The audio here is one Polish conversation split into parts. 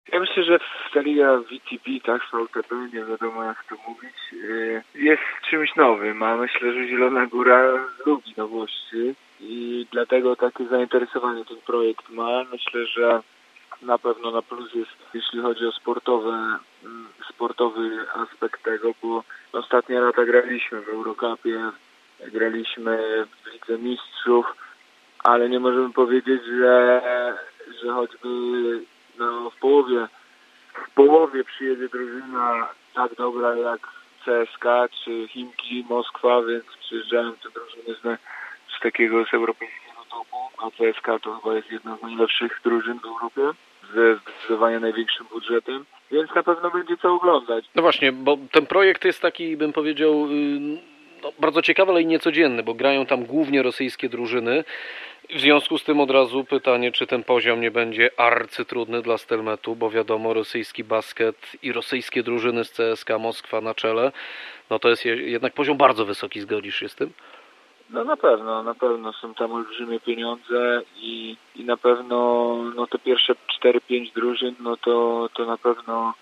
Ja myślę, że ta liga VTB, tak, VTB, nie wiadomo jak to mówić, jest czymś nowym, a myślę, że Zielona Góra lubi nowości i dlatego takie zainteresowanie ten projekt ma. Myślę, że na pewno na plus jest, jeśli chodzi o sportowy aspekt tego, bo ostatnie lata graliśmy w Eurocupie, graliśmy w Lidze Mistrzów, ale nie możemy powiedzieć, że choćby w połowie przyjedzie drużyna tak dobra jak CSKA czy Chimki, Moskwa, więc przyjeżdżają te drużyny z takiego z europejskiego topu, a CSKA to chyba jest jedna z najlepszych drużyn w Europie, ze zdecydowanie największym budżetem, więc na pewno będzie co oglądać. No właśnie, bo ten projekt jest taki, bym powiedział, no, bardzo ciekawy, ale i niecodzienny, bo grają tam głównie rosyjskie drużyny. W związku z tym od razu pytanie, czy ten poziom nie będzie arcytrudny dla Stelmetu, bo wiadomo, rosyjski basket i rosyjskie drużyny z CSKA Moskwa na czele, no to jest jednak poziom bardzo wysoki, zgodzisz się z tym? No na pewno są tam olbrzymie pieniądze i na pewno no te pierwsze 4-5 drużyn, no to na pewno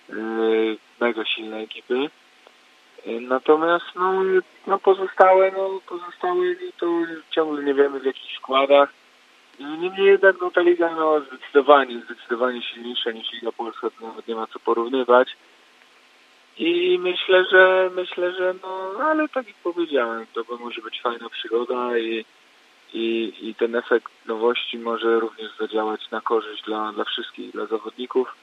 mega silne ekipy. Natomiast no pozostałe to ciągle nie wiemy w jakich składach. Niemniej jednak no ta liga zdecydowanie silniejsza niż Liga Polska, to nawet nie ma co porównywać. I myślę, że no, ale tak jak powiedziałem, to może być fajna przygoda i ten efekt nowości może również zadziałać na korzyść dla wszystkich, dla zawodników,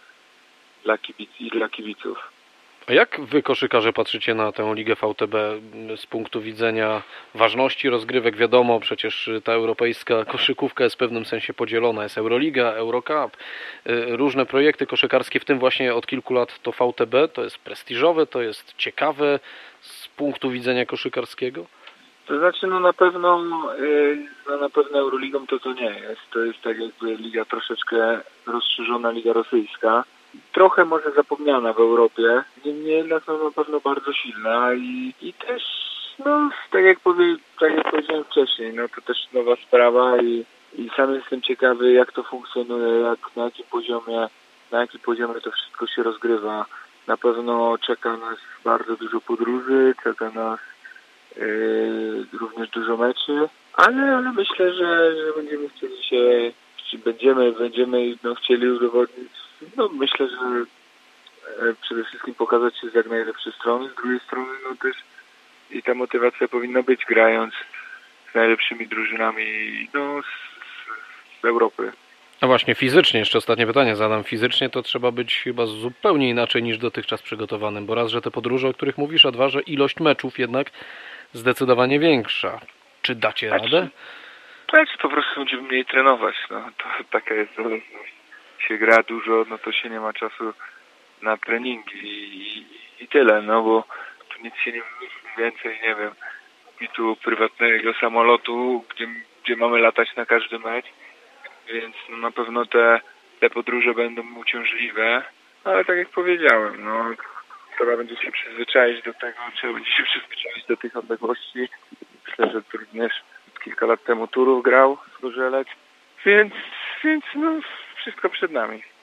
dla kibiców. A jak wy, koszykarze, patrzycie na tę Ligę VTB z punktu widzenia ważności rozgrywek? Wiadomo, przecież ta europejska koszykówka jest w pewnym sensie podzielona. Jest Euroliga, Eurocup, różne projekty koszykarskie, w tym właśnie od kilku lat to VTB. To jest prestiżowe, to jest ciekawe z punktu widzenia koszykarskiego? To znaczy, na pewno Euroligą to nie jest. To jest tak jakby liga troszeczkę rozszerzona, liga rosyjska. Trochę może zapomniana w Europie, niemniej jednak na pewno bardzo silna i też, tak jak powiedziałem wcześniej, to też nowa sprawa i sam jestem ciekawy jak to funkcjonuje, na jakim poziomie to wszystko się rozgrywa. Na pewno czeka nas bardzo dużo podróży, czeka nas również dużo meczy, ale myślę, że będziemy chcieli chcieli udowodnić, myślę, że przede wszystkim pokazać się z jak najlepszej strony, z drugiej strony też i ta motywacja powinna być grając z najlepszymi drużynami z Europy. No właśnie, fizycznie, jeszcze ostatnie pytanie zadam. Fizycznie to trzeba być chyba zupełnie inaczej niż dotychczas przygotowanym, bo raz, że te podróże, o których mówisz, a dwa, że ilość meczów jednak zdecydowanie większa. Czy dacie radę? Po prostu będziemy mniej trenować. To taka jest zależność. Się gra dużo, to się nie ma czasu na treningi i tyle, bo tu nic się nie wymyśli więcej, nie wiem, i tu prywatnego samolotu, gdzie mamy latać na każdy mecz, więc na pewno te podróże będą uciążliwe, ale tak jak powiedziałem, trzeba będzie się przyzwyczaić do tego, trzeba będzie się przyzwyczaić do tych odległości. Myślę, że tu również kilka lat temu Turów grał z Gorzelec, więc wszystko przed nami.